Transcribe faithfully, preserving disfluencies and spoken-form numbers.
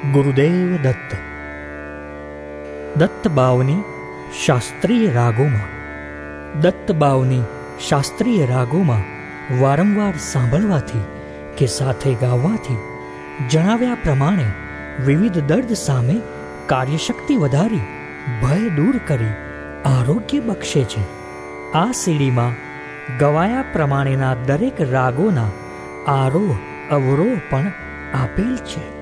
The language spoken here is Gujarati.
ગુરુદેવ દત્ત. દત્તબાવની શાસ્ત્રીય રાગોમાં દત્તબાવની શાસ્ત્રીય રાગોમાં વારંવાર સાંભળવાથી કે સાથે ગાવાથી જણાવ્યા પ્રમાણે વિવિધ દર્દ સામે કાર્યશક્તિ વધારી ભય દૂર કરી આરોગ્ય બક્ષે છે. આ સીડીમાં ગવાયા પ્રમાણેના દરેક રાગોના આરોહ અવરોહ પણ આપેલ છે.